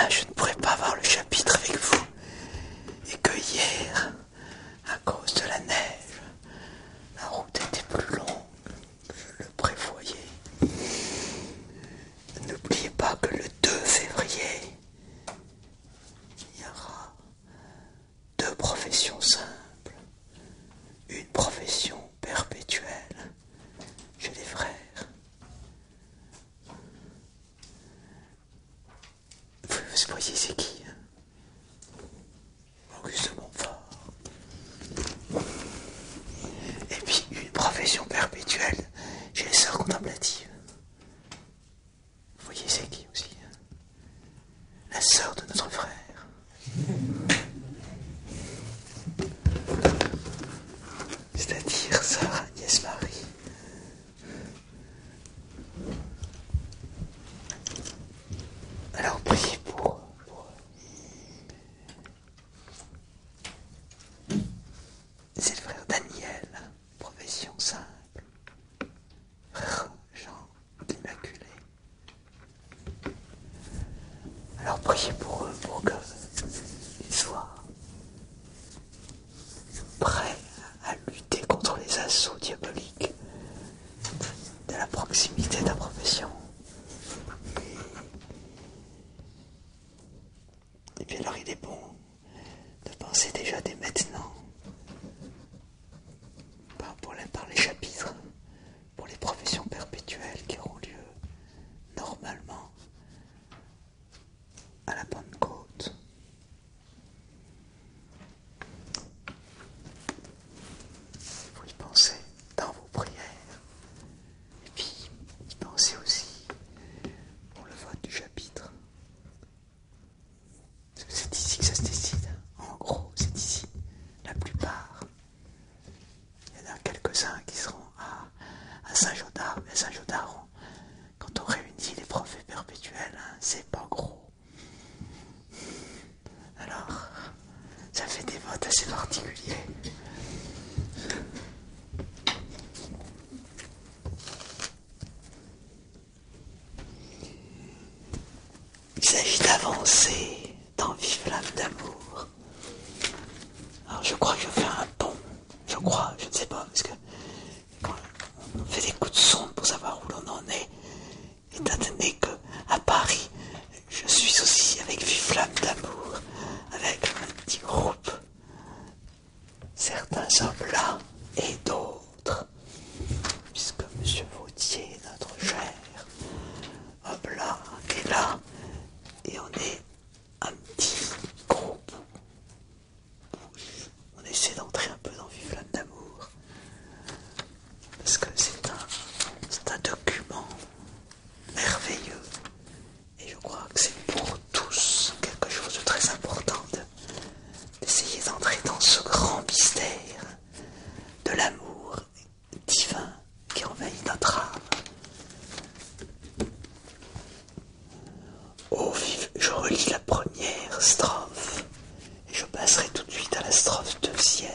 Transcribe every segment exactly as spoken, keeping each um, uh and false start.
demain je ne pourrai pas voir le chapitre avec vous, et que hier, à cause de la neige, la route était plus longue que je le prévoyais. N'oubliez pas que le deux février, il y aura deux professions simples, une profession perpétuelle chez les frères. Vous voyez c'est qui, hein? Auguste de Montfort. Et puis une profession perpétuelle chez les sœurs contemplatives. Vous voyez c'est qui aussi, hein? La sœur de notre frère. C'est-à-dire sœur Agnès Marie. Alors priez pour, pour c'est le frère Daniel, profession simple, frère Jean l'Immaculé. Alors priez pour eux, pour qu'ils soient prêts à lutter contre les assauts diaboliques de la proximité de la profession. Et puis alors il est bon de penser déjà dès maintenant, par, pour les, par les chapitres, pour les professions perpétuelles qui auront lieu normalement à la Pentecôte. Vous y pensez dans vos prières, et puis y pensez aussi pour le vote du chapitre. C'est ici que ça se décide. En gros, c'est ici. La plupart. Il y en a quelques-uns qui seront à, à Saint-Jodard. Mais à Saint-Jodard, quand on réunit les profs perpétuels, hein, c'est pas gros. Alors, ça fait des votes assez particuliers. Il s'agit d'avancer dans Vive l'âme d'amour. Alors je crois que je fais un pont. Je crois, je ne sais pas, parce que quand on fait des coups de sonde pour savoir où l'on en est, étant donné que à Paris, je suis aussi avec Vive l'âme d'amour, avec un petit groupe. Certains sont là et d'autres, puisque Monsieur Vautier, notre cher, hop là, est là, et on est un petit groupe. On essaie d'entrer un peu dans Vive l'âme d'amour, parce que c'est un, c'est un document merveilleux, et je crois que c'est pour tous quelque chose de très important de, d'essayer d'entrer dans ce grand mystère de l'amour divin qui envahit notre âme. Oh, vive, je relis la première strophe et je passerai tout de suite à la strophe deuxième.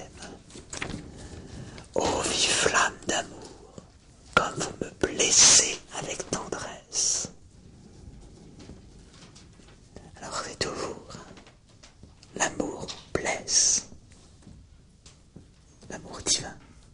Oh, vive flamme d'amour, comme vous me blessez avec tendresse. Alors c'est toujours l'amour blesse, l'amour divin,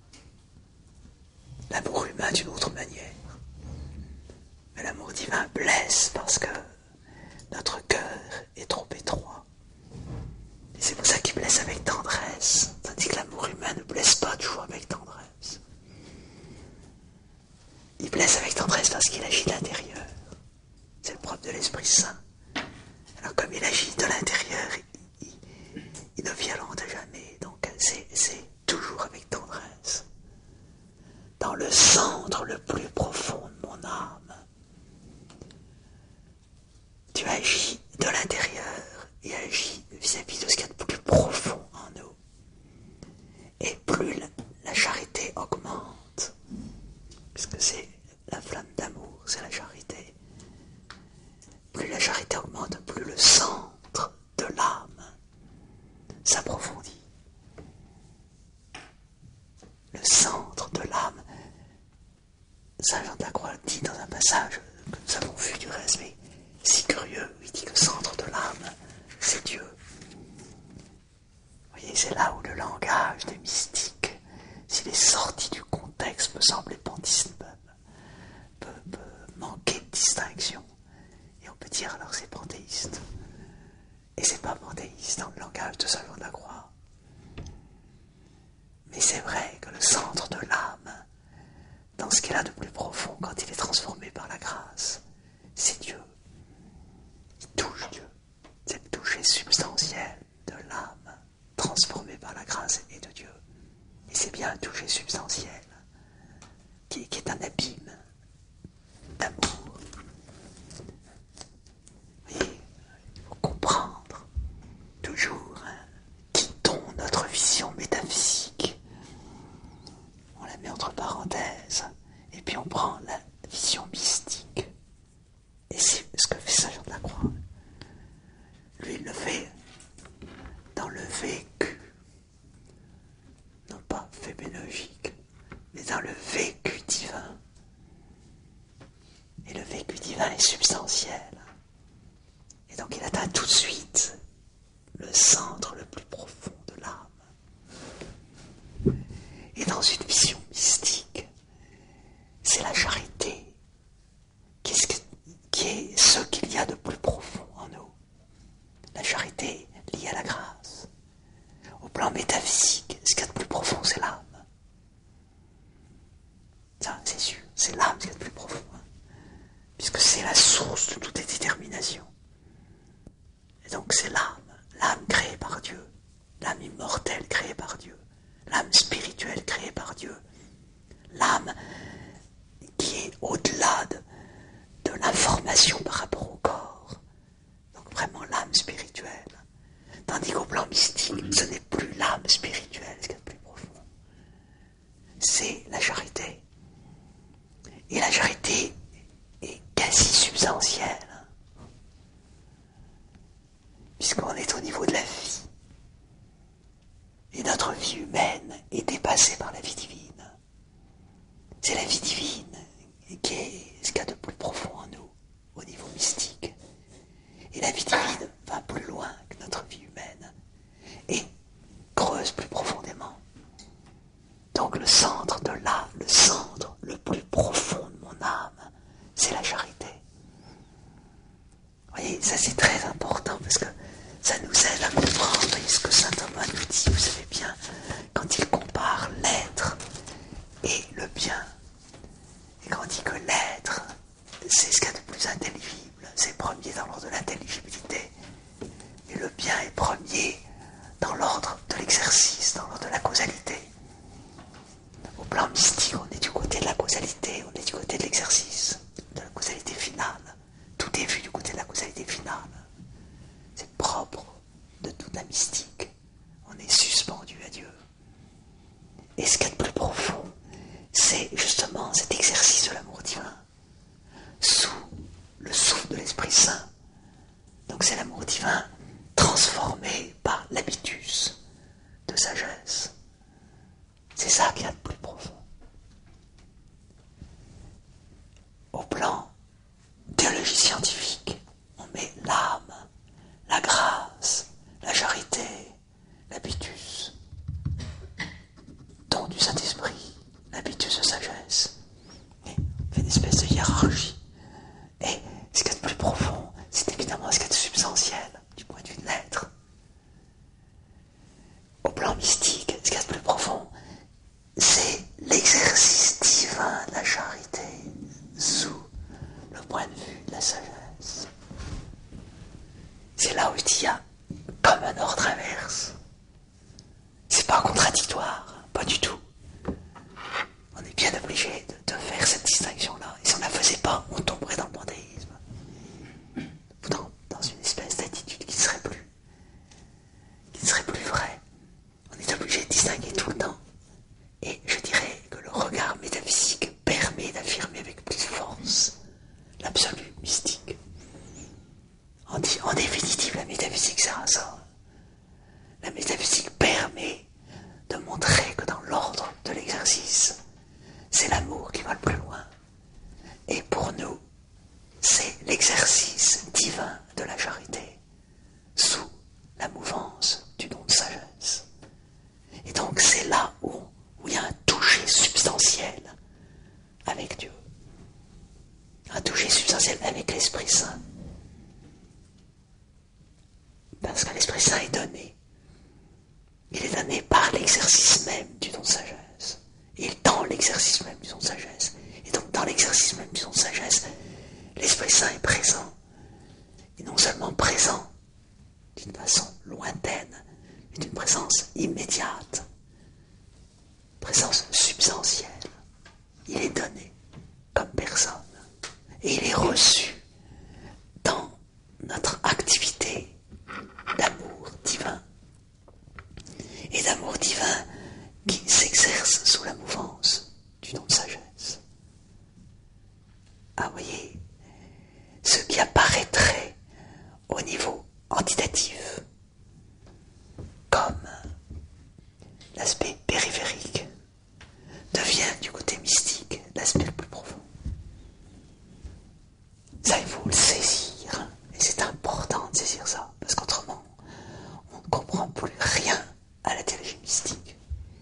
l'amour humain d'une autre manière. Mais l'amour divin blesse parce que notre cœur est trop étroit. Et c'est pour ça qu'il blesse avec tendresse, tandis que l'amour humain ne blesse pas toujours avec tendresse. Il blesse avec tendresse parce qu'il agit de l'intérieur. C'est le propre de l'Esprit Saint. Alors comme il agit de l'intérieur, il, il, il ne violente jamais. Donc c'est, c'est toujours avec tendresse. Dans le centre le plus profond de mon âme, tu agis de l'intérieur et agis vis-à-vis de ce qu'il y a de plus profond en nous. Et plus la, la charité augmente, puisque c'est la flamme d'amour, c'est la charité. Plus la charité augmente, plus le centre de l'âme s'approfondit. Le centre de l'âme, Saint Jean de la Croix dit dans un passage que nous avons vu du reste, mais si curieux, il dit que le centre de l'âme, dire alors c'est panthéiste. Et c'est pas panthéiste dans le langage de Saint Jean de la Croix. Mais c'est vrai que le centre de l'âme, dans ce qu'il a de plus profond quand il est transformé par la grâce, c'est Dieu. Il touche Dieu. C'est le toucher substantiel de l'âme transformée par la grâce et de Dieu. Et c'est bien un toucher substantiel qui, qui est un abîme d'amour. Et il faut comprendre toujours, hein, quittons notre vision métaphysique. On la met entre parenthèses et puis on prend la vision mystique. Et c'est ce que fait Saint Jean de la Croix. Lui, il le fait dans le vécu. Non pas phénoménologique, mais dans le vécu divin. Et le vécu divin est substantiel. Et donc il atteint tout de suite le centre le plus profond de l'âme. Et dans une vision mystique, c'est la charité qui est, qui est ce qu'il y a de plus profond en nous. La charité liée à la grâce. Au plan métaphysique, ce qu'il y a de plus profond, c'est l'âme. Ça, c'est sûr, c'est l'âme ce qu'il y a de plus profond. Hein, puisque c'est la source de toute détermination. Et donc c'est l'âme, l'âme créée par Dieu, l'âme immortelle créée par Dieu, l'âme spirituelle créée par Dieu, l'âme qui est au-delà de, de l'information par rapport au corps. Donc vraiment l'âme spirituelle. Tandis qu'au plan mystique, ce n'est plus l'âme spirituelle, ce qui est le plus profond. C'est la charité. Et la charité est quasi substantielle. Puisqu'on est au niveau de la vie. Et notre vie humaine est dépassée par la vie divine. C'est la vie divine qui est ce qu'il y a de plus profond en nous, au niveau mystique. Et la vie divine va plus loin que notre vie humaine et creuse plus profondément. Donc le centre de là, le centre le plus profond de mon âme, c'est la charité. Vous voyez, ça c'est très important parce que ça nous aide à comprendre. Voyez ce que saint Thomas nous dit, vous savez bien, quand il compare l'être et le bien. Et quand on dit que l'être, c'est ce qu'il y a de plus intelligible, c'est premier dans l'ordre de l'intelligibilité. Et le bien est premier dans l'ordre de l'exercice, dans l'ordre de la causalité. Au plan mystique, on est du côté de la causalité, on est du côté de l'exercice, de la causalité finale. Tout est vu du côté de la causalité finale. C'est propre de toute la mystique. On est suspendu à Dieu. Et ce qu'il y a de plus profond, c'est justement cet exercice de l'amour divin, sous le souffle de l'Esprit Saint. Donc c'est l'amour divin transformé par l'habitus de sagesse. C'est ça qu'il y a de plus profond. Au plan théologie scientifique, on met l'âme, la grâce, la charité, l'habitus, don du Saint-Esprit, l'habitus de sagesse. Et on fait une espèce de hiérarchie. Et ce qu'il y a de plus profond, c'est évidemment ce qu'il y a de substantiel, du point de vue de l'être. Au plan mystique, ce qu'il y a de plus profond, c'est l'exercice divin de la charité sous le point de vue de la sagesse. C'est là où il y a comme un ordre inverse. C'est pas contradictoire, pas du tout. On est bien obligé de, de faire cette distinction-là. Et si on ne la faisait pas, on tomberait dans le panthéisme. Dans, dans une espèce d'attitude qui ne serait plus, qui ne serait plus vraie. On est obligé de distinguer tout le temps. Et je dirais que le regard métaphysique permet d'affirmer avec plus de force l'absolu mystique. En, en définitive, la métaphysique sert à ça. La métaphysique permet de montrer que dans l'ordre de l'exercice, c'est l'amour qui va le plus loin. Et pour nous, c'est l'exercice divin de la charité, sous la mouvance du don de sagesse. Et donc c'est là où, où il y a un toucher substantiel avec Dieu. Un toucher substantiel avec l'Esprit Saint. seulement présent d'une façon lointaine, mais d'une présence immédiate, présence substantielle. Il est donné comme personne et il est reçu dans notre activité d'amour divin et d'amour divin qui s'exerce sous la mouvance du don de sagesse. Ah, voyez, ce qui apparaîtrait au niveau quantitatif comme l'aspect périphérique devient du côté mystique l'aspect le plus profond. Ça, il faut le saisir, et c'est important de saisir ça, parce qu'autrement, on ne comprend plus rien à la théologie mystique.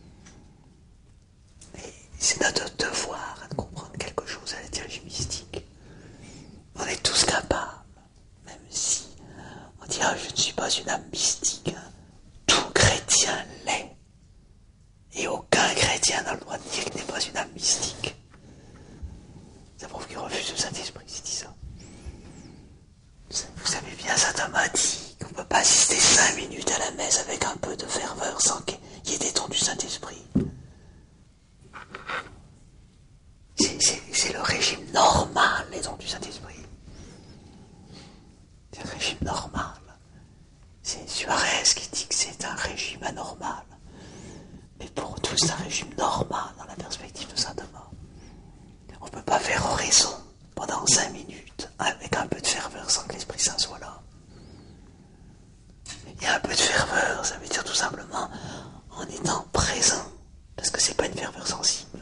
Et c'est notre devoir de comprendre quelque chose à la théologie mystique. On est tous capables, même si on dira je ne suis pas une âme mystique. Tout chrétien l'est. Et aucun chrétien n'a le droit de dire qu'il n'est pas une âme mystique. Ça prouve qu'il refuse le Saint-Esprit, c'est dit ça. Vous savez bien, saint Thomas dit qu'on ne peut pas assister cinq minutes à la messe avec un peu de ferveur sans qu'il y ait des dons du Saint-Esprit. C'est, c'est, c'est le régime normal, les dons du Saint-Esprit. C'est un régime normal. C'est Suarez qui dit que c'est un régime anormal. Mais pour tous, c'est un régime normal dans la perspective de saint Thomas. On ne peut pas faire oraison pendant cinq minutes avec un peu de ferveur sans que l'Esprit Saint soit là. Il y a un peu de ferveur, ça veut dire tout simplement en étant présent, parce que c'est pas une ferveur sensible.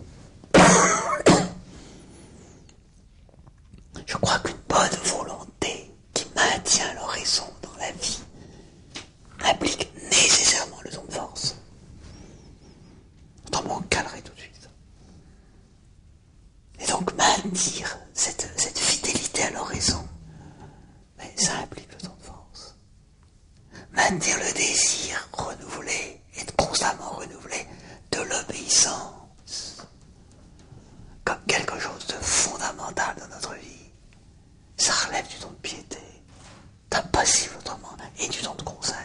Je crois qu'une bonne volonté qui maintient l'oraison dans la vie implique nécessairement le don de force. Autrement, on calerait tout de suite. Et donc maintenir cette, cette fidélité à l'oraison, mais ça implique le don de force. Maintenir le désir renouvelé, et constamment renouvelé, de l'obéissance, comme quelque chose de fondamental dans notre vie. Ça relève du don de piété, d'impassible autrement, et du don de conseil.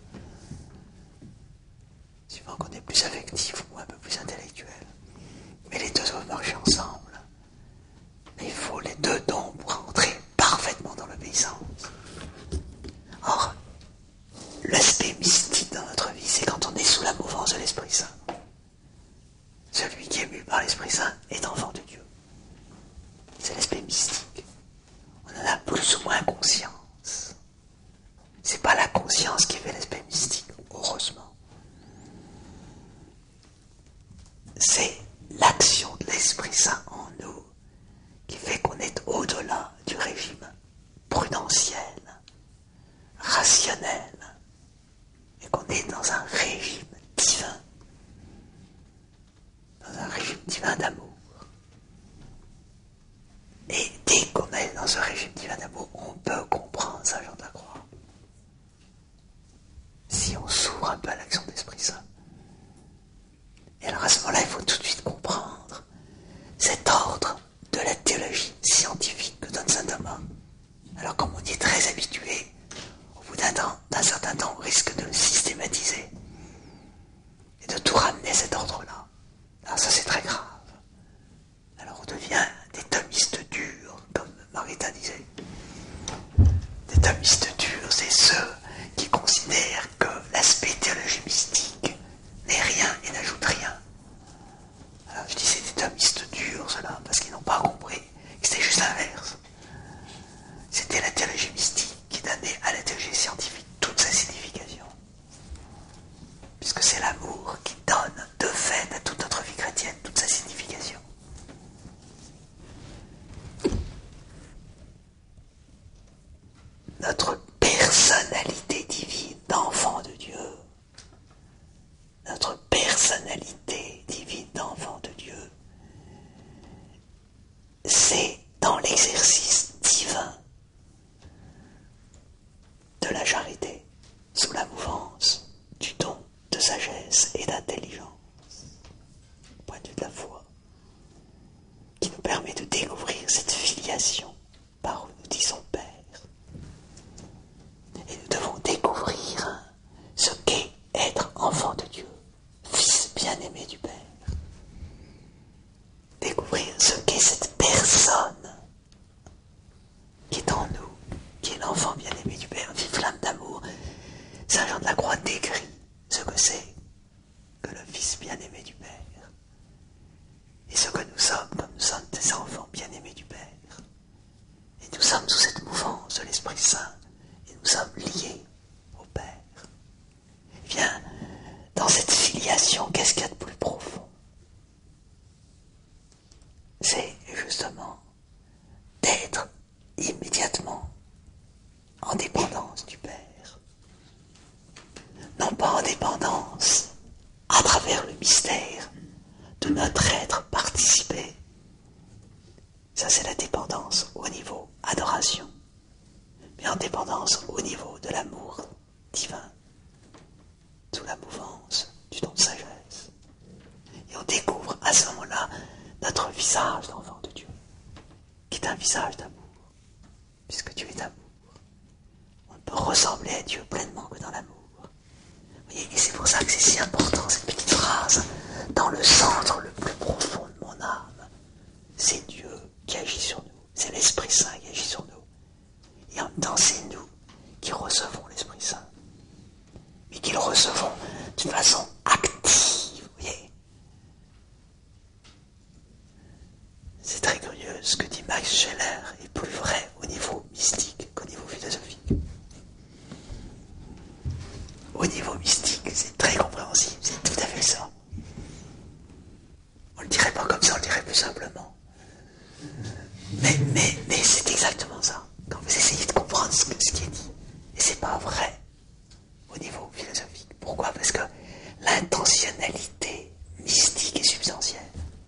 Suivant qu'on est plus affectif ou un peu plus intellectuel. Mais les deux doivent marcher ensemble. Mais il faut les deux dons pour entrer parfaitement dans l'obéissance. Or, l'aspect mystique dans notre vie, c'est quand on est sous la mouvance de l'Esprit Saint. Celui qui est mu par l'Esprit Saint est enfant de Dieu. C'est l'aspect mystique. On en a plus ou moins conscience. C'est pas la conscience qui fait l'aspect mystique, heureusement. C'est l'action de l'Esprit Saint en nous qui fait qu'on est au-delà du régime prudentiel, rationnel, et qu'on est dans un régime divin, dans un régime divin d'amour. Et dès qu'on est dans ce régime divin d'amour, on peut comprendre Saint Jean de la Croix. Si on s'ouvre un peu à l'action de l'Esprit Saint. Et alors à ce moment-là, il faut tout de suite comprendre cet ordre de la théologie scientifique que donne saint Thomas. Alors comme on y est très habitué, au bout d'un temps, d'un certain temps, on risque de le systématiser et de tout ramener à cet ordre-là. Alors ça, c'est très grave. Alors on devient des thomistes durs, comme Maritain disait. Des thomistes durs, c'est ceux qui considèrent que l'aspect théologie mystique n'est rien et n'ajoute rien. Alors je dis c'est des thomistes durs, ceux-là, parce qu'ils n'ont pas compris que c'était juste l'inverse. C'était la théologie mystique qui donnait à la théologie scientifique toute sa signification. Puisque c'est l'amour qui donne de fait à toute notre vie chrétienne toute sa signification. Notre personnalité divine d'enfant de Dieu, notre personnalité divine d'enfant de Dieu, c'est dans l'exercice divin de la charité, sous la mouvance du don de sagesse et d'intelligence, au point de vue de la foi, qui nous permet de découvrir cette filiation par où nous disons Père. Saint Jean de la Croix décrit ce que c'est que le Fils bien-aimé du Père et ce que nous sommes, comme nous sommes des enfants bien-aimés du Père. Et nous sommes sous cette mouvance de l'Esprit Saint et nous sommes liés au Père. Eh bien, dans cette filiation, qu'est-ce qu'il y a de plus profond? C'est justement d'être immédiatement en dépendance du Père. Non pas en dépendance à travers le mystère de notre être participé. Ça, c'est la dépendance au niveau adoration, mais en dépendance au niveau de l'amour divin, sous la mouvance du don de sagesse. Et on découvre à ce moment-là notre visage d'enfant de Dieu, qui est un visage d'amour, puisque Dieu est amour. On ne peut ressembler à Dieu pleinement que dans l'amour. Vous voyez, et c'est pour ça que c'est si important, cette petite phrase. Dans le centre le plus profond de mon âme, c'est Dieu qui agit sur nous. C'est l'Esprit Saint qui agit sur nous. Et en même temps, c'est nous qui recevons l'Esprit Saint. Mais qui le recevons d'une façon active, vous voyez. C'est très curieux, ce que dit Max Scheler est plus vrai au niveau mystique qu'au niveau philosophique. Au niveau mystique, c'est très compréhensible, c'est tout à fait ça. On ne le dirait pas comme ça, on le dirait plus simplement. Mais, mais, mais c'est exactement ça. Quand vous essayez de comprendre ce, ce qui est dit, et c'est pas vrai au niveau philosophique. Pourquoi? Parce que l'intentionnalité mystique est substantielle.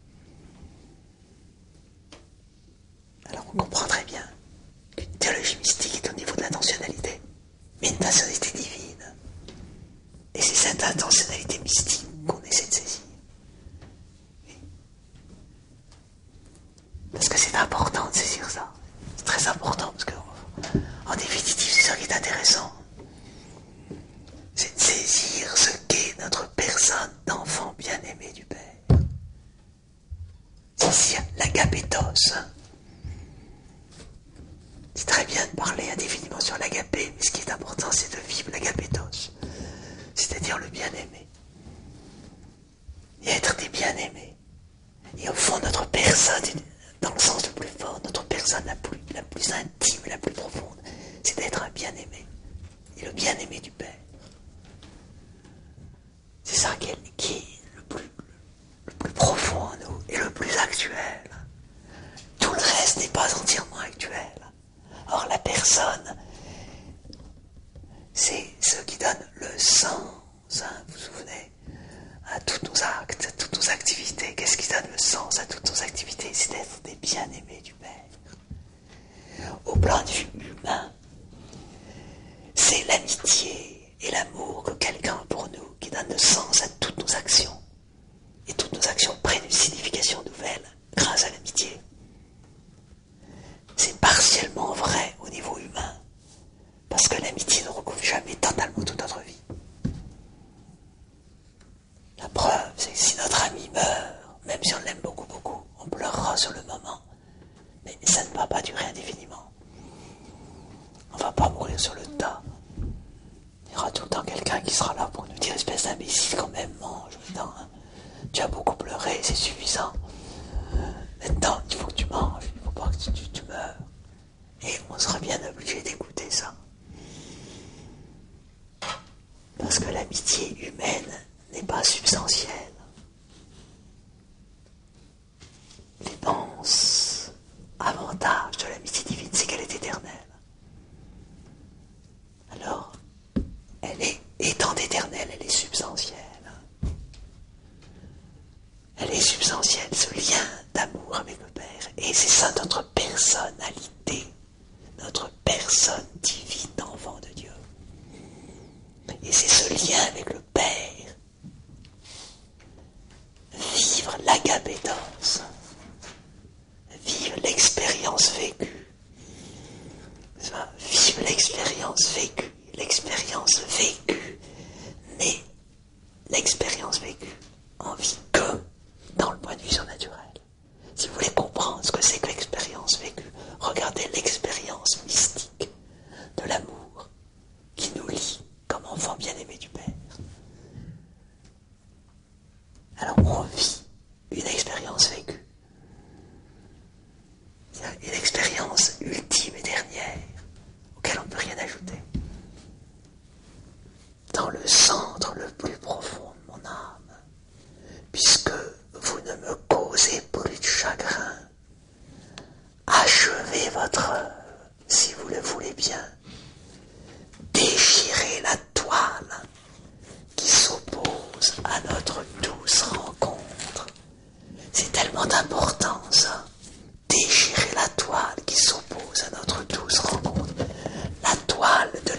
Alors on comprend très bien qu'une théologie mystique est au niveau de l'intentionnalité, mais une intentionnalité divine. Et c'est cette intentionnalité mystique qu'on essaie de saisir. Oui. Parce que c'est important de saisir ça. C'est très important parce que, en définitive, c'est ça qui est intéressant. C'est de saisir ce qu'est notre personne d'enfant bien-aimé du Père. Saisir l'agapétos. C'est très bien de parler indéfiniment sur l'agapé, mais ce qui est important, c'est de vivre l'agapétos. C'est-à-dire le bien-aimé. Et être des bien-aimés. Et au fond, notre personne, dans le sens le plus fort, notre personne la plus, la plus intime, la plus profonde, c'est d'être un bien-aimé. Et le bien-aimé du Père. C'est ça qui est, qui est le, plus, le plus profond en nous et le plus actuel. Tout le reste n'est pas entièrement actuel. Or, la personne, c'est ce qui donne le sens, hein, vous vous souvenez, à tous nos actes, à toutes nos activités. Qu'est-ce qui donne le sens à toutes nos activités? C'est d'être des bien-aimés du Père. Au plan de vue humain, c'est l'amitié et l'amour que quelqu'un a pour nous qui donne le sens à toutes nos actions. Et toutes nos actions prennent une signification nouvelle grâce à l'amitié. C'est partiellement vrai au niveau humain, parce que l'amitié ne recouvre jamais totalement toute notre vie. La preuve, c'est que si notre ami meurt, même si on l'aime beaucoup, beaucoup, on pleurera sur le moment, mais ça ne va pas durer indéfiniment. On ne va pas mourir sur le tas. Il y aura tout le temps quelqu'un qui sera là pour nous dire, espèce d'imbécile, quand même, mange. Putain, hein. Tu as beaucoup pleuré, c'est suffisant. Maintenant, il faut que tu manges, il ne faut pas que tu, tu, tu meurs. Et on sera bien obligé d'écouter ça. Parce que l'amitié humaine n'est pas substantielle. L'immense avantage de l'amitié divine, c'est qu'elle est éternelle. Alors, elle est, étant éternelle, elle est substantielle. Elle est substantielle, ce lien d'amour avec le Père. Et c'est ça notre personnalité, notre personne divine d'enfant de Dieu. Et c'est ce lien avec le Père. Vivre l'agapétos. Vivre l'expérience vécue. Vivre l'expérience vécue. L'expérience vécue. Mais l'expérience vécue en vit que dans le point de vue surnaturel. Si vous voulez comprendre ce que c'est que l'expérience vécue, regardez l'expérience mystique de l'amour qui nous lie comme enfants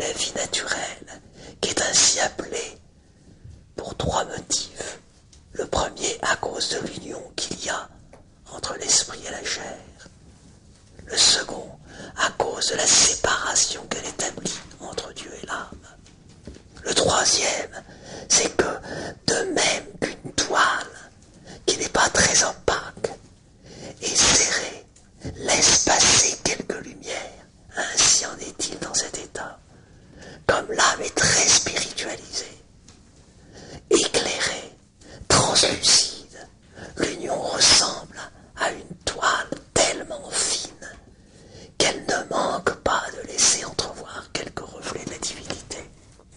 la vie naturelle, qui est ainsi appelée pour trois motifs. Le premier, à cause de l'union qu'il y a entre l'esprit et la chair. Le second, à cause de la séparation qu'elle établit entre Dieu et l'âme. Le troisième, c'est que, de même qu'une toile, qui n'est pas très opaque et serrée, laisse passer quelques lumières, ainsi en est-il dans cet état. Comme l'âme est très spiritualisée, éclairée, translucide, l'union ressemble à une toile tellement fine qu'elle ne manque pas de laisser entrevoir quelques reflets de la divinité.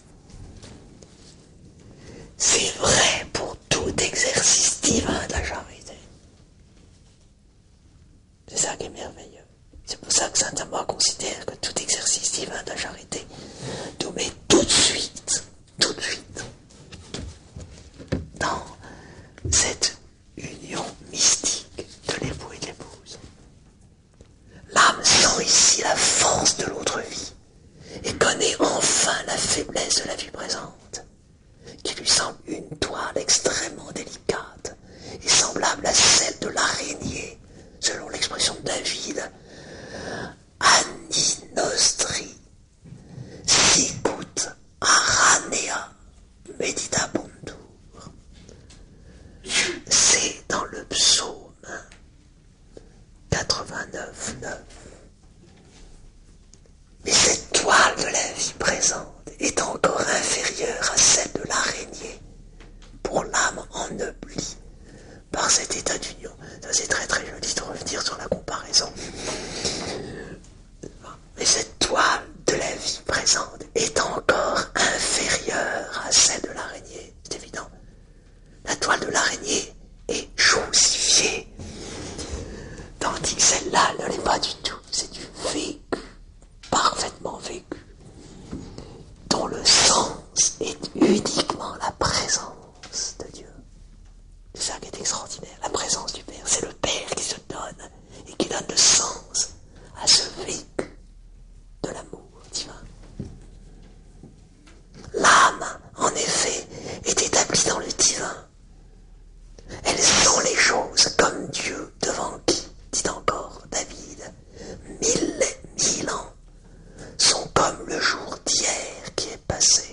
C'est vrai pour tout exercice divin de la charité. C'est ça qui est merveilleux. C'est pour ça que saint Thomas considère que tout exercice divin de la charité nous met tout de suite, tout de suite, dans cette union mystique de l'époux et de l'épouse. L'âme sent ici la force de l'autre vie et connaît enfin la faiblesse de la vie présente, qui lui semble une toile extrêmement délicate et semblable à celle de l'araignée, selon l'expression de David. Anni nostri sicut aranea meditabundur. C'est dans le psaume quatre-vingt-neuf neuf. Mais cette toile de la vie présente est encore inférieure à celle de l'araignée pour l'âme ennoblie par cet état d'union. Ça, c'est très très joli de revenir sur la comparaison. Mais cette toile de la vie présente est encore inférieure à celle de l'araignée. C'est évident. La toile de l'araignée est chaussifiée, tandis que celle-là ne l'est pas du tout. C'est du vécu, parfaitement vécu, dont le sens est uniquement la présence de Dieu. C'est ça qui est extraordinaire, la présence du Père. C'est le Père qui se donne et qui donne le sens à ce vécu de l'amour divin. L'âme, en effet, est établie dans le divin. Elle sent les choses comme Dieu devant qui, dit encore David, mille, mille ans sont comme le jour d'hier qui est passé.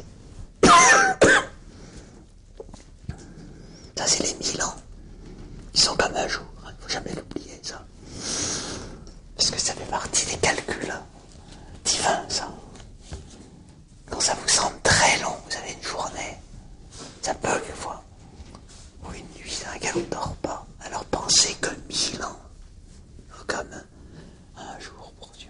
Ça, c'est les mille ans. Ils sont comme un jour. Il ne faut jamais l'oublier, ça. Parce que ça fait partie des calculs divins, ça. Quand ça vous semble très long, vous avez une journée. Ça peut, des fois. Ou une nuit dans laquelle on ne dort pas. Alors pensez que mille ans, comme un jour pour Dieu.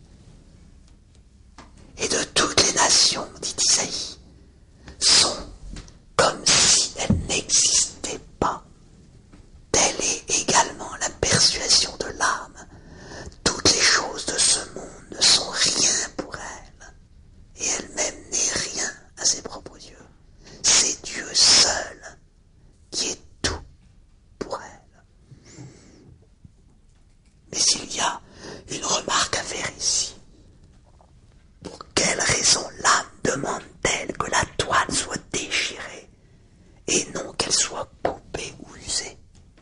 Et de toutes les nations, dit Isaïe, sont comme si elles n'existaient pas. Telle est également la persuasion de l'âme. Toutes les choses de ce monde ne sont rien pour elle, et elle-même n'est rien à ses propres yeux. C'est Dieu seul qui est tout pour elle. Mais il y a une remarque à faire ici. Pour quelle raison l'âme demande-t-elle que la toile soit déchirée et non qu'elle soit coupée ou usée?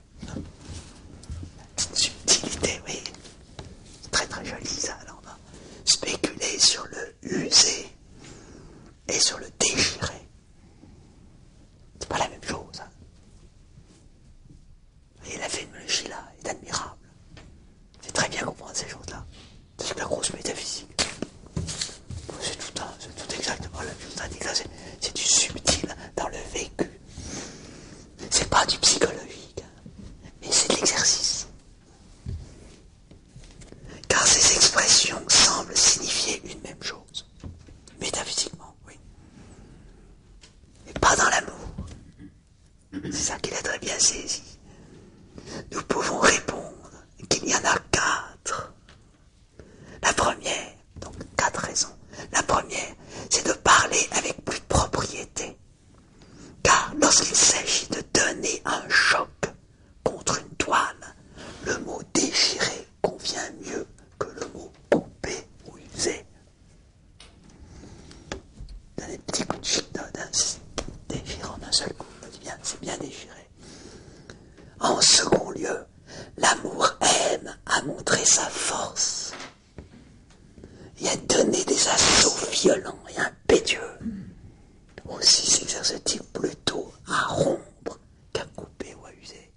Petite subtilité, oui. C'est très très joli ça. Alors on va spéculer sur le usé et sur le déchiré. C'est pas la même chose. Hein. Et la phénoménologie là est admirable. C'est très bien comprendre ces choses-là. C'est la grosse métaphysique. C'est tout, un, c'est tout exactement la même chose. Tandis que ça, c'est, c'est du subtil dans le vécu. C'est pas du psychologique, mais c'est de l'exercice. Car ces expressions semblent signifier une même chose. Métaphysiquement, oui. Mais pas dans l'amour. C'est ça qu'il a très bien saisi. Nous pouvons répondre qu'il y en a quatre. La première, donc quatre raisons. La première, c'est de parler avec plus de propriété. Car lorsqu'il s'agit de donner un choc contre une toile, le mot déchiré convient mieux que le mot coupé ou usé. des petits coups de chic-note, hein, déchirant d'un seul coup, c'est bien, c'est bien déchiré. En second lieu, l'amour aime à montrer sa force et à donner des assauts violents et impétueux. Aussi s'exerce-t-il plutôt à rompre qu'à couper ou à user.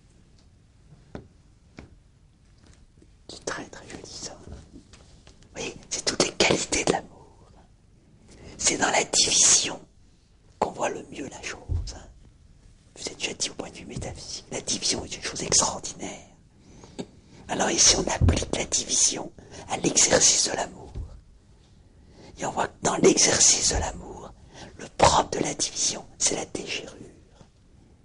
C'est très très joli ça. Vous voyez, c'est toutes les qualités de l'amour. C'est dans la division qu'on voit le mieux la chose. Vous êtes déjà dit au point de vue métaphysique. La division est une chose extraordinaire. Alors ici, on applique la division à l'exercice de l'amour. Et on voit que dans l'exercice de l'amour, le propre de la division, c'est la déchirure. Pourquoi ?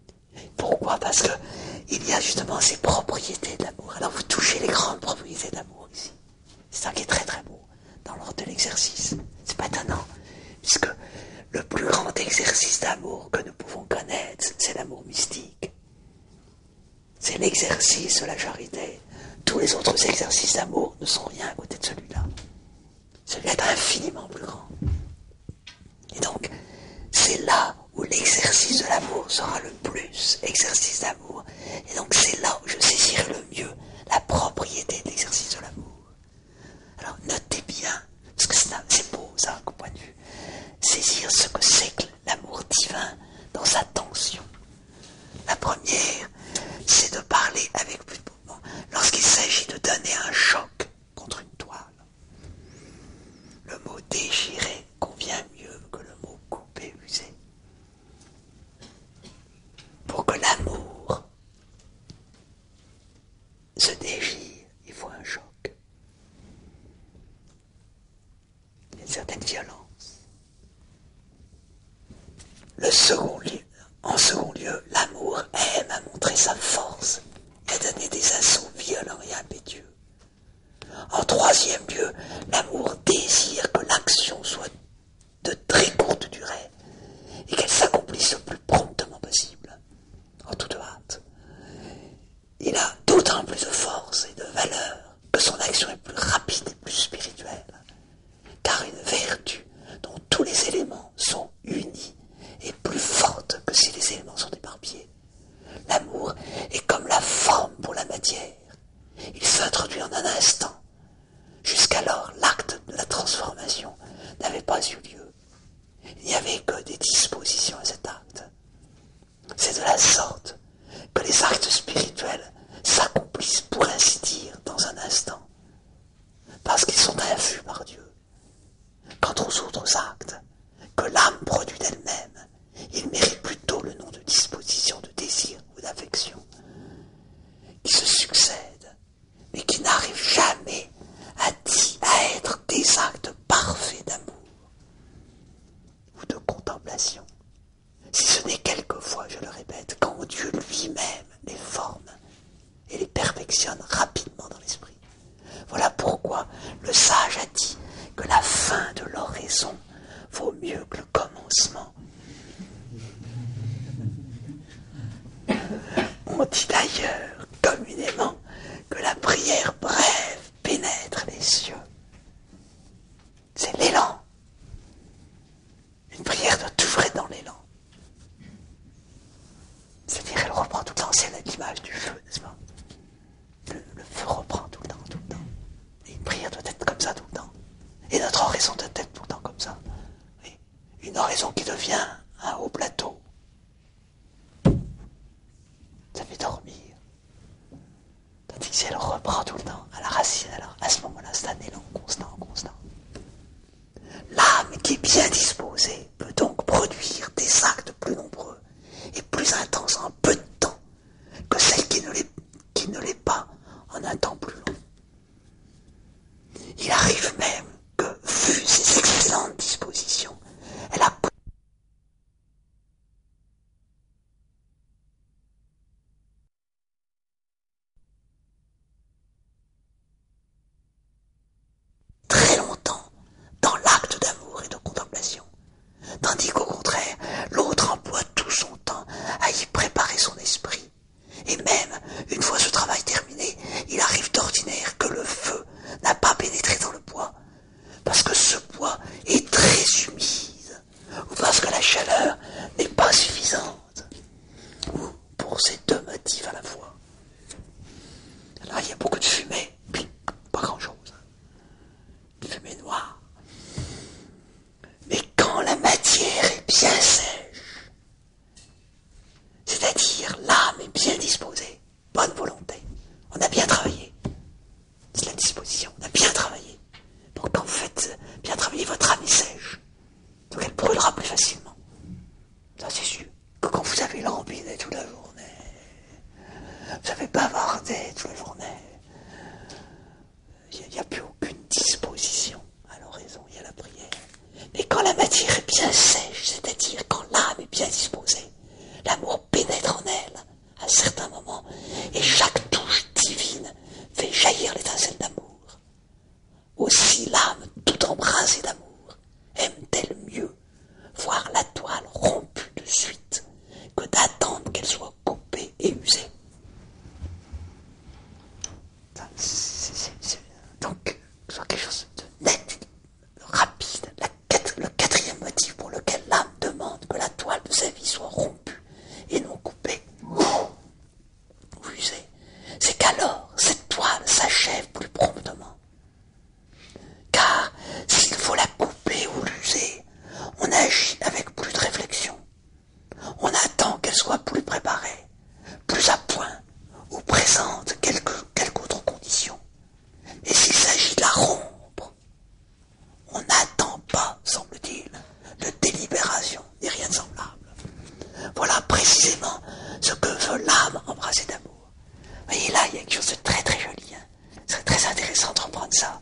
Parce que il y a justement ces propriétés de l'amour. Alors vous touchez les grandes propriétés de l'amour ici. C'est ça qui est très très beau dans l'ordre de l'exercice. C'est pas étonnant, puisque le plus grand exercice d'amour que nous pouvons connaître, c'est l'amour mystique. C'est l'exercice de la charité. Tous les autres exercices d'amour ne sont rien à côté de celui-là. Celui-là est infiniment plus grand. Et donc, c'est là où l'exercice de l'amour sera le plus exercice d'amour. Et donc, c'est là où je saisirai le mieux la propriété de l'exercice de l'amour. Alors, notez bien, parce que c'est, c'est beau, ça, au point de vue. Saisir ce que c'est que l'amour divin dans sa tension. La première, c'est de parler avec plus de mouvement. Lorsqu'il s'agit de donner un choc contre une toile, le mot déchirer convient mieux que le mot couper, user. Pour que l'amour se déchire, il faut un choc. Il y a une certaine violence. Le second lieu, en second lieu, l'amour aime à montrer sa force et à donner des assauts violents et impétueux. En troisième lieu, l'amour désire que l'action soit de très courte durée et qu'elle s'accomplisse le plus promptement possible, en toute hâte. Il a d'autant plus de force et de valeur que son action est plus rapide et plus spirituelle, car une vertu dont tous les éléments sont unis est plus forte que si les éléments sont éparpillés. L'amour est comme la forme pour la matière. Il s'introduit en un instant. Jusqu'alors, l'acte de la transformation n'avait pas eu lieu. Il n'y avait que des dispositions à cet acte. C'est de la sorte que les actes spirituels s'accomplissent, pour ainsi dire, dans un instant, parce qu'ils sont infus par Dieu. Quant aux autres actes, que l'âme produit d'elle-même, ils méritent plutôt le nom de disposition, de désir ou d'affection, qui se succèdent, mais qui n'arrivent jamais à, à être des actes parfaits d'amour ou de contemplation. Si ce n'est quelquefois, je le répète, quand Dieu lui-même les forme et les perfectionne rapidement dans l'esprit. Voilà pourquoi le sage a dit que la fin de l'oraison vaut mieux que le commencement. On dit d'ailleurs communément que la prière brève pénètre les cieux. C'est l'élan. Une prière doit toujours être dans l'élan. C'est-à-dire elle reprend tout le temps, c'est l'image du feu, n'est-ce pas ? le, le feu reprend tout le temps, tout le temps. Et une prière doit être comme ça tout le temps. Et notre oraison doit être tout le temps comme ça. Oui. Une oraison qui devient un haut plateau. Ça fait dormir. Tandis que si elle reprend tout le temps à la racine, alors à ce moment-là, c'est un élan constant, constant. L'âme qui est bien disposée peut donc produire des actes plus nombreux et plus intenses en peu de temps que celle qui ne l'est, qui ne l'est pas en un temps plus long. Il arrive même que, vu ses excellentes dispositions, elle a très longtemps dans l'acte d'amour et de contemplation. c'est-à-dire bien sèche, c'est-à-dire quand l'âme est bien disposée, l'amour pénètre en elle à certains moments, et chaque touche divine fait jaillir l'étincelle d'amour. Aussi l'âme, tout embrasée d'amour, aime-t-elle mieux voir la toile rompue de suite que d'attendre qu'elle soit coupée et usée. C'est, c'est, c'est, donc, c'est quelque chose de net, de rapide. La, le quatrième motif pour lequel l'âme demande que la toile de sa vie soit rompue et non coupée ou usée, c'est qu'alors cette toile s'achève plus promptement. Car s'il faut la couper ou l'user, on agit avec plus de réflexion. On attend qu'elle soit plus préparée, plus à point, ou présente quelque, quelque autre condition. Et s'il s'agit de la rompre, on n'attend pas, semble-t-il, de délibération, ni rien de semblable. Voilà précisément ce que veut l'âme embrassée d'amour. Vous voyez là, il y a quelque chose de très très joli. Hein. Ce serait très intéressant de reprendre ça.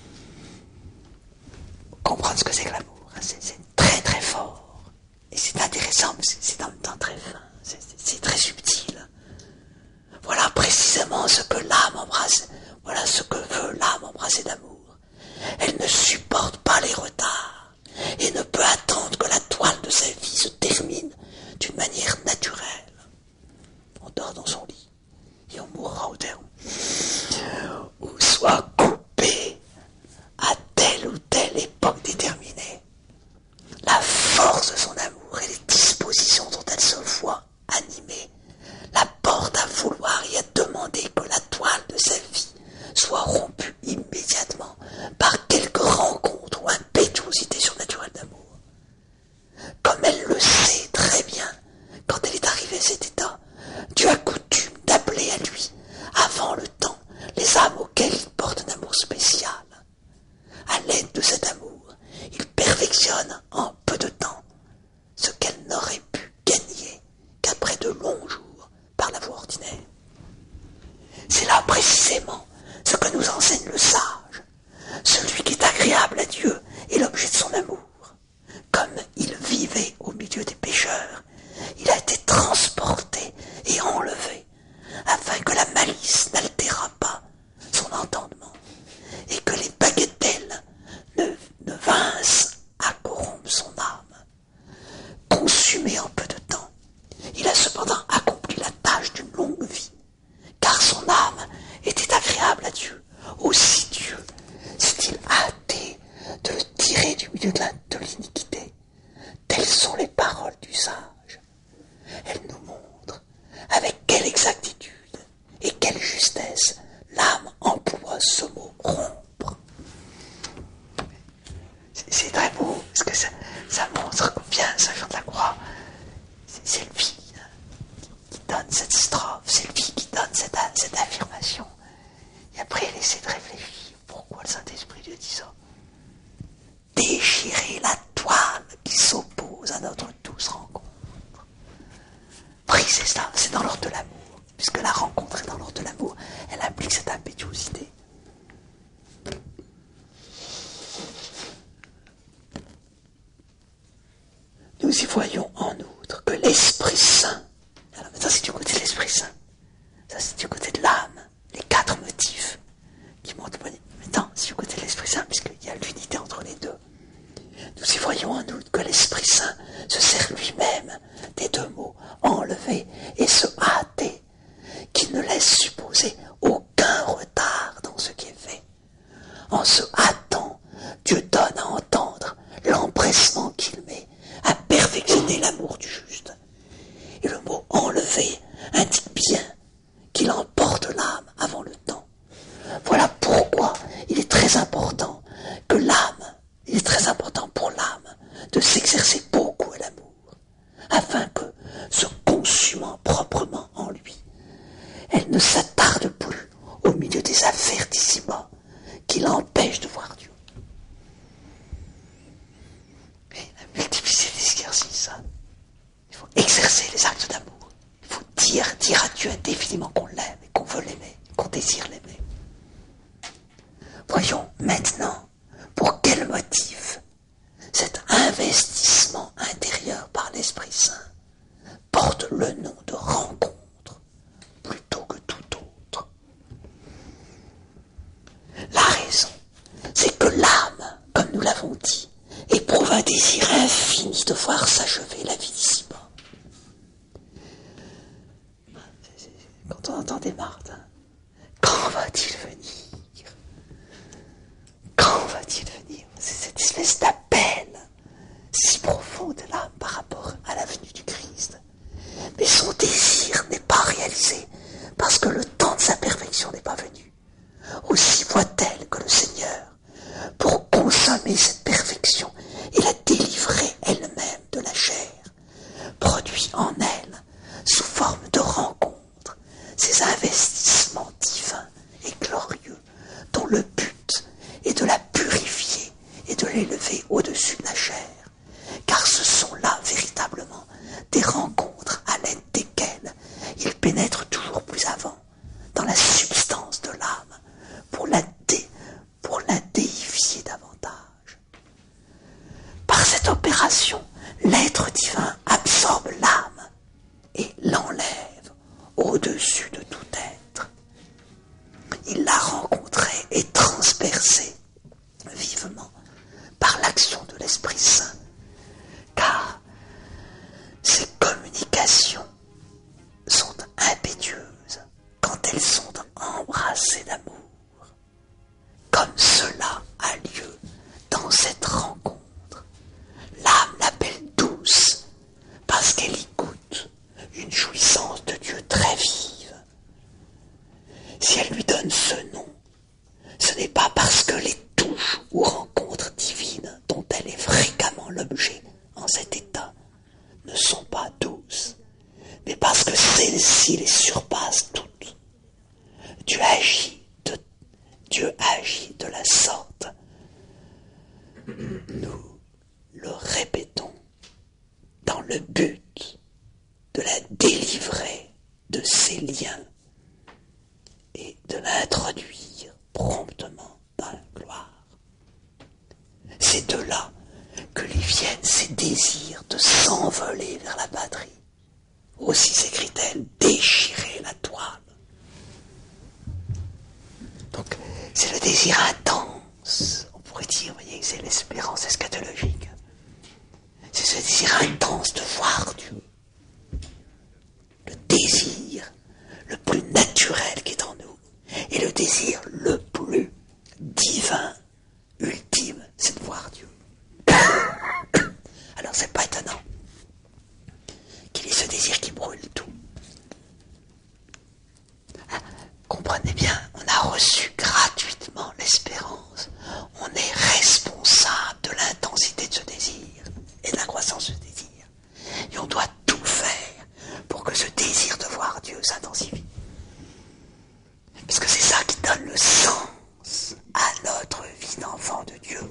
Comprendre ce que c'est que l'amour. Hein. C'est, c'est très très fort. Et c'est intéressant, mais c'est, c'est en même temps très fin. C'est, c'est, c'est très subtil. Voilà précisément ce que l'âme embrasse. Voilà ce que veut l'âme embrassée d'amour. Elle ne supporte pas les retards et ne peut attendre que la toile de sa vie se termine d'une manière naturelle. On dort dans son lit et on mourra au terme. Ou soit coupé à telle ou telle époque déterminée. La force de son amour et les dispositions dont elle se voit animée la porte à vouloir et à demander que la toile de sa vie soit rompue immédiatement par quelque rencontre ou impétuosité surnaturelle d'amour. Comme elle le sait très bien, quand elle est arrivée à cet état, Dieu a coutume d'appeler à lui, avant le temps, les âmes auxquelles il porte un amour spécial. À l'aide de cet amour, il perfectionne en peu de temps ce qu'elle n'aurait pu gagner qu'après de longs jours par la voie ordinaire. C'est là précisément ce que nous enseigne le sage. Celui qui est agréable à Dieu est l'objet de son amour. Comme il vivait au milieu des pécheurs, il a été transporté et enlevé afin que la malice n'altérât pas son entendement et que les bagatelles ne, ne vinssent à corrompre son âme. Consumé en peu de temps, il a cependant accompli la tâche d'une longue vie, car son âme était agréable à Dieu. Aussi Dieu s'est-il hâté de le tirer du milieu de, la, de l'iniquité. Telles sont les paroles du sage. Elles nous montrent avec quelle exactitude et quelle justesse l'âme emploie ce mot rompre. C'est, c'est très beau, parce que ça, ça montre combien Saint Jean de la Croix, c'est, c'est lui qui donne cette strophe, c'est lui qui donne cette, cette affirmation. Et après, il essaie de réfléchir. Pourquoi le Saint-Esprit lui dit ça? Déchirer la toile qui s'oppose à notre douce rencontre. Briser cela, c'est dans l'ordre de l'amour. Puisque la rencontre est dans l'ordre de l'amour, elle implique cette impétuosité. Nous y voyons en outre que l'Esprit Saint, alors ça c'est du côté de l'Esprit Saint, ça c'est du côté de l'âme, les quatre motifs qui montrent, maintenant c'est du côté de l'Esprit Saint, puisqu'il y a l'unité entre les deux. Nous y voyons en outre que l'Esprit Saint se sert lui-même des deux mots enlever et se hâter, qui ne laisse supposer aucun retard dans ce qui est fait. En se hâtant, Dieu donne à entendre l'empressement qu'il met à perfectionner l'amour du juste. Et le mot enlever indique bien qu'il emporte l'âme avant le temps. Voilà pourquoi il est très important que l'âme, il est très important pour l'âme de s'exercer beaucoup à l'amour, afin que, se consumant proprement en lui, elle ne s'attarde plus au milieu des avertissements qui l'empêchent de voir Dieu. Et la multiplicité des exercices, hein. Il faut exercer les actes d'amour. Il faut dire, dire à Dieu indéfiniment qu'on l'aime et qu'on veut l'aimer, qu'on désire l'aimer. Voyons maintenant pour quel motif cet investissement un désir infini de voir s'achever la vie d'ici-bas. Quand on entend des Martin, quand va-t-il venir? Quand va-t-il venir? C'est cette espèce d'appel si profond de l'âme par rapport à la venue du Christ. Mais son désir n'est pas réalisé parce que le temps de sa perfection n'est pas venu. Aussi voit-elle que le Seigneur, pour consommer cette perfection et la délivrer elle-même de la chair, produit en elle, sous forme de rencontre, ces investissements divins et glorieux dont le but est de la purifier et de l'élever au-dessus de la chair, car ce sont là véritablement des rencontres à l'aide desquelles il pénètre toujours plus avant dans la substance de l'âme pour la, dé, pour la déifier davantage. Par cette opération, l'être divin absorbe l'âme et l'enlève au-dessus de tout être. Il l'a rencontrée et transpercée vivement par l'action de l'Esprit Saint, car ces communications sont impétueuses quand elles sont embrassées d'amour. Comme cela a lieu dans cette rencontre, l'âme l'appelle douce parce qu'elle y goûte une jouissance de Dieu très vive. Si elle lui donne ce nom, ce n'est pas parce que les touches ou rencontres divines dont elle est fréquemment l'objet en cet état ne sont pas douces, mais parce que celles-ci les surpassent toutes. Dieu agit de, Dieu agit de la sorte. Nous le répétons dans le but de la délivrer de ses liens et de l'introduire promptement dans la gloire. C'est de là que lui viennent ces désirs de s'envoler vers la patrie. Aussi s'écrit-elle, déchirer la toile. Donc, c'est le désir intense. On pourrait dire, vous voyez, c'est l'espérance eschatologique. C'est ce désir intense de voir Dieu. Le désir le plus naturel qui est en nous. Et le désir le plus divin, ultime, c'est de voir Dieu. Alors c'est pas étonnant qu'il y ait ce désir qui brûle tout. Ah, comprenez bien, on a reçu gratuitement l'espérance. On est responsable de l'intensité de ce désir et de la croissance de ce désir. Et on doit tout faire pour que ce désir de voir Dieu s'intensifie. Parce que c'est ça qui donne le sens à notre vie d'enfant de Dieu.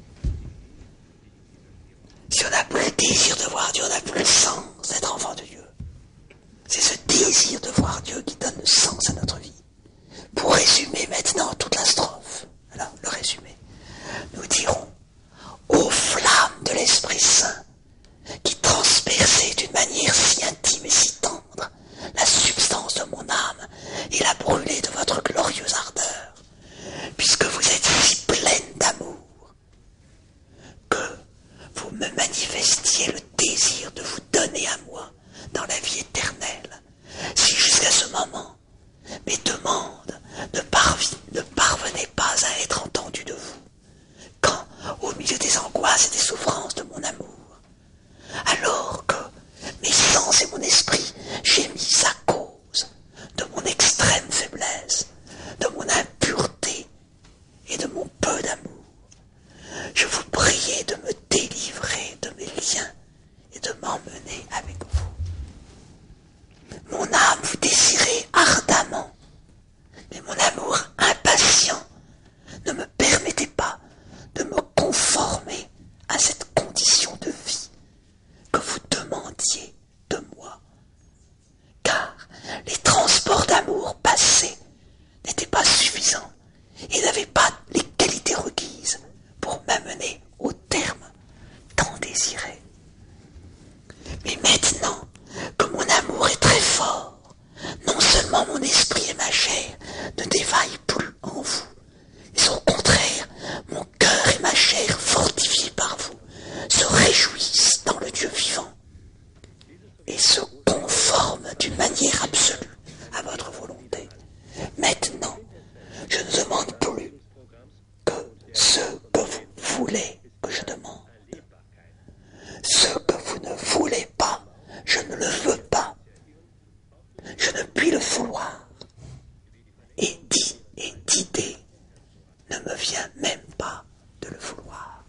Si on n'a plus le désir de voir Dieu, on n'a plus le sens d'être enfant de Dieu. C'est ce désir de voir Dieu qui donne le sens à notre vie. Pour résumer maintenant toute la strophe, alors le résumé, nous dirons aux flammes de l'Esprit Saint qui transperçaient d'une manière si intime et si tendre la substance de mon âme et la brûlée de votre glorieuse ardeur, puisque vous êtes si pleine d'amour que vous me manifestiez le désir de vous donner à moi dans la vie éternelle, si jusqu'à ce moment mes demandes ne, parvi- ne parvenaient pas à être entendues de vous, quand, au milieu des angoisses et des souffrances de mon amour, alors que mes sens et mon esprit gémissent à cause de mon extrême faiblesse, de mon impureté et de mon peu d'amour, je vous priais de me délivrer de mes liens et de m'emmener avec vous. Mon âme vous désirait ardemment, mais mon amour impatient ne me permettait pas de me conformer à cette condition de vie que vous demandiez de moi, car les transports d'amour passés n'étaient pas suffisants et n'avaient pas les qualités requises pour m'amener au terme tant désiré. Mais maintenant que mon amour est très fort, non seulement mon esprit et ma chair ne défaillent plus en vous, mais au contraire, mon cœur et ma chair fortifiés par vous se réjouissent dans le Dieu vivant et se conforment d'une manière absolue à votre volonté. Maintenant, je ne demande plus que ce que vous voulez que je demande. Ce que vous ne voulez pas, je ne le veux pas. Je ne puis le vouloir. Et dit et d'idée ne me vient même pas de le vouloir.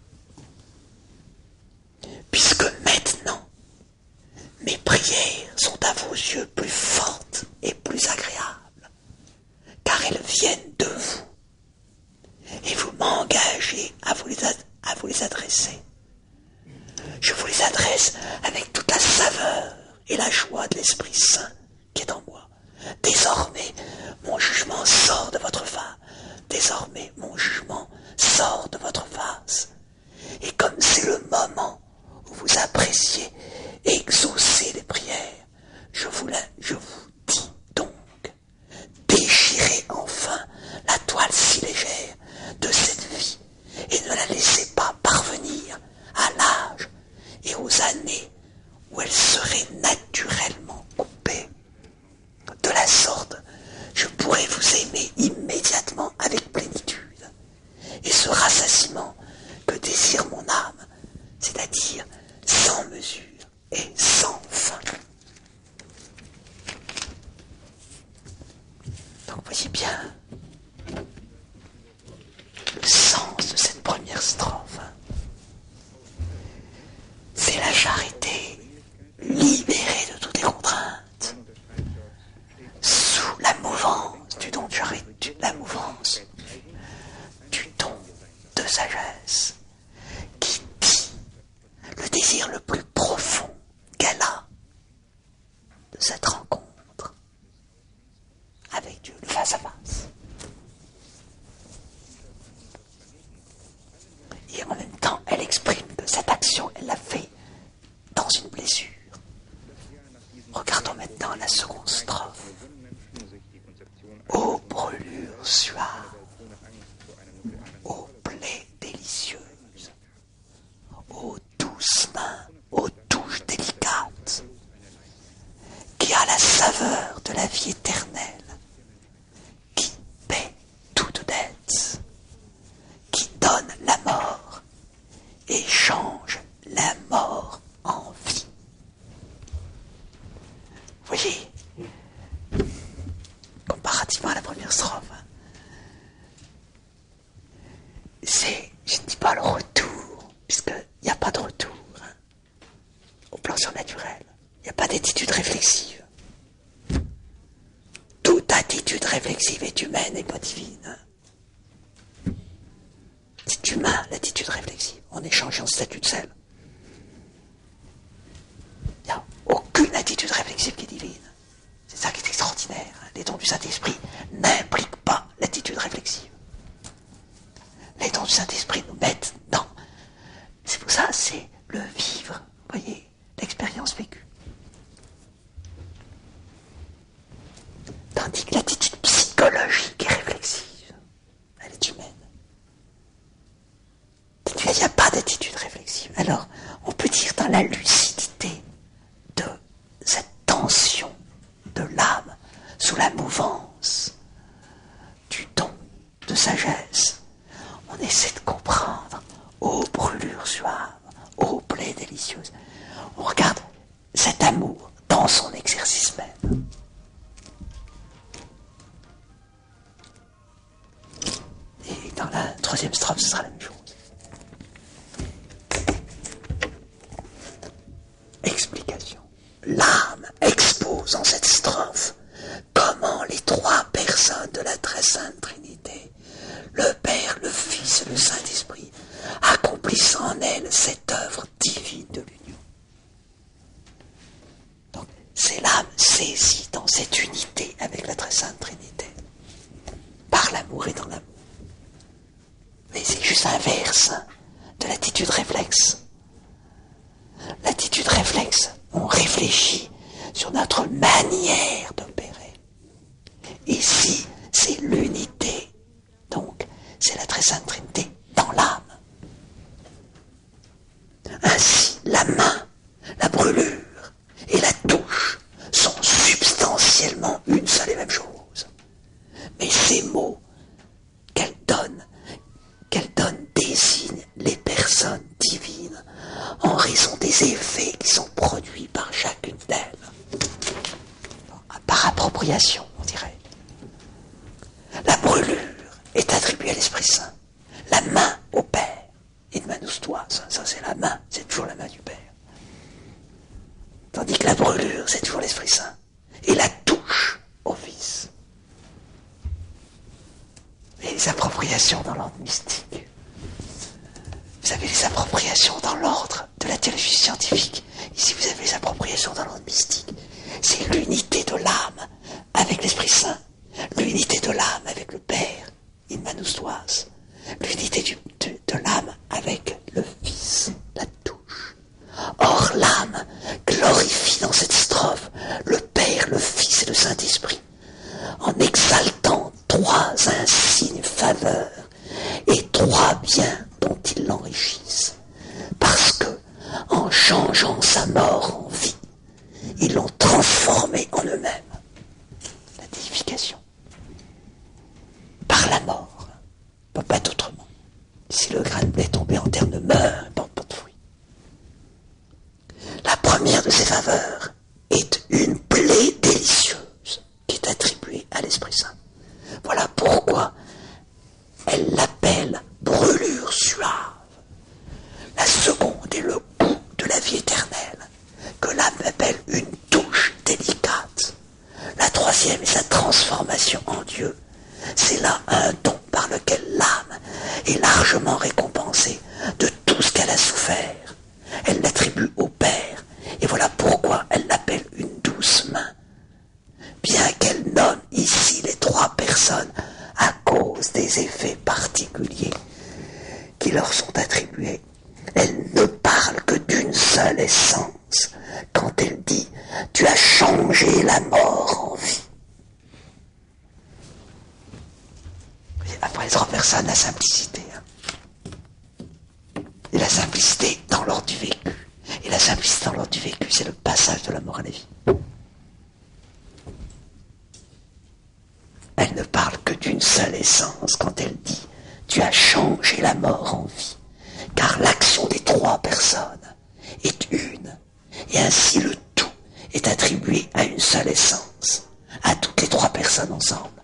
Puisque maintenant, mes prières sont à vos yeux plus fortes et plus agréables, car elles viennent de vous, et vous m'engagez à vous les, ad- à vous les adresser. Je vous les adresse avec toute la saveur et la joie de l'Esprit Saint qui est en moi. Désormais, mon jugement sort de votre face. Désormais, mon jugement sort de votre face. Et comme c'est le moment où vous appréciez et exaucez les prières, je vous, la, je vous dis donc, déchirez enfin la toile si légère de cette vie et ne la laissez pas parvenir à l'âge et aux années où elle serait naturellement coupée. De la sorte, je pourrais vous aimer immédiatement avec plénitude. Et ce rassasiement que désire mon âme, c'est-à-dire sans mesure et sans fin. Donc voyez bien le sens de cette première strophe. C'est la charité libérée de toutes les contraintes, sous la mouvance du don de charité, la mouvance du don de sagesse, qui dit le désir le plus profond qu'elle a de cette rencontre avec Dieu, le face à face. Et en même temps, elle exprime que cette action, elle l'a fait dans une blessure. Regardons maintenant la seconde strophe. Ô brûlure suave, ô plaie délicieuse, ô douce main, ô touche délicate, qui a la saveur de la vie éternelle, qui paie toute dette, qui donne la mort et change la mort en vie. Vous voyez, comparativement à la première strophe, c'est, je ne dis pas le retour, puisqu'il n'y a pas de retour hein, au plan surnaturel. Il n'y a pas d'attitude réflexive. Toute attitude réflexive est humaine et pas divine. C'est humain, l'attitude réflexive. On est changé en statut de sel. Il n'y a aucune attitude réflexive qui est divine. C'est ça qui est extraordinaire. Les dons du Saint-Esprit n'impliquent pas l'attitude réflexive. Les dons du Saint-Esprit nous mettent dans... C'est pour ça, c'est le vivre, vous voyez, l'expérience vécue. Tandis que l'attitude psychologique et réflexive, elle est humaine. Il n'y a pas d'attitude réflexive. Alors, on peut dire dans la lucidité de cette tension de l'âme sous la mouvance du don de sagesse, on essaie de comprendre, ô brûlure suave, ô plaie délicieuse. On regarde cet amour dans son exercice même. Et dans la troisième strophe, ce sera la même chose. Explication. L'âme expose en cette strophe comment les trois personnes de la très sainte Trinité, le Père, le Fils et le Saint-Esprit, accomplissent en elle cette œuvre divine de l'union. Donc, c'est l'âme saisie dans cette unité avec la très sainte Trinité, par l'amour et dans l'amour. Mais c'est juste l'inverse de l'attitude réflexe. L'attitude réflexe, on réfléchit sur notre manière d'opérer. Ici, c'est l'unité. Donc, c'est la très sainte Trinité dans l'âme. Ainsi, raison des effets qui sont produits par chacune d'elles. Par appropriation, on dirait. La brûlure est attribuée à l'Esprit Saint. La main au Père. In manus tuas, ça c'est la main, c'est toujours la main du Père. Tandis que la brûlure, c'est toujours l'Esprit Saint. Et la touche au Fils. Et les appropriations dans l'ordre mystique. Vous avez les appropriations dans l'ordre de la théologie scientifique. Ici, vous avez les appropriations dans l'ordre mystique. C'est l'unité de l'âme avec l'Esprit Saint. L'unité de l'âme avec le Père, in manus tuas. L'unité du, de, de l'âme avec le Fils, la touche. Or, l'âme glorifie dans cette strophe le Père, le Fils et le Saint-Esprit, en exaltant trois insignes faveurs et trois biens dont ils l'enrichissent. Parce que, en changeant sa mort en vie, ils l'ont transformé en eux-mêmes. La déification. Par la mort. On ne peut pas être autrement. Si le grain de blé tombé en terre ne meurt, ne porte pas de fruits. La première de ces faveurs est une plaie délicieuse qui est attribuée à l'Esprit Saint. Voilà pourquoi elle l'appelle brûlure suave. La seconde est le goût de la vie éternelle, que l'âme appelle une touche délicate. La troisième est sa transformation en Dieu. C'est là un don par lequel l'âme est largement récompensée de tout ce qu'elle a souffert. Elle l'attribue au Père, et voilà pourquoi elle l'appelle une douce main. Bien qu'elle nomme ici les trois personnes à cause des effets particuliers qui leur sont attribués, elle ne parle que d'une seule essence quand elle dit « Tu as changé la mort en vie ». Après les trois personnes, la simplicité. Et la simplicité dans l'ordre du vécu. Et la simplicité dans l'ordre du vécu, c'est le passage de la mort à la vie. Elle ne parle que d'une seule essence quand elle dit « Tu as changé la mort en vie ». Car l'action des trois personnes est une. Et ainsi le tout est attribué à une seule essence. À toutes les trois personnes ensemble.